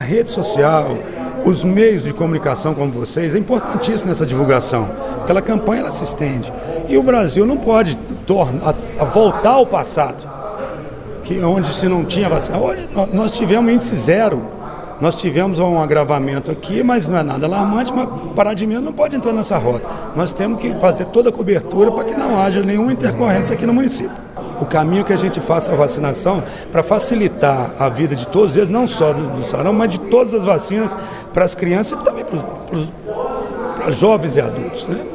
A rede social, os meios de comunicação como vocês, é importantíssimo nessa divulgação. Aquela campanha ela se estende. E o Brasil não pode voltar ao passado, onde se não tinha vacina. Hoje nós tivemos índice zero. Nós tivemos um agravamento aqui, mas não é nada alarmante, mas Pará de Minas não pode entrar nessa rota. Nós temos que fazer toda a cobertura para que não haja nenhuma intercorrência aqui no município. O caminho que a gente faça a vacinação para facilitar a vida de todos eles, não só do sarampo, mas de todas as vacinas para as crianças e também para os jovens e adultos, né?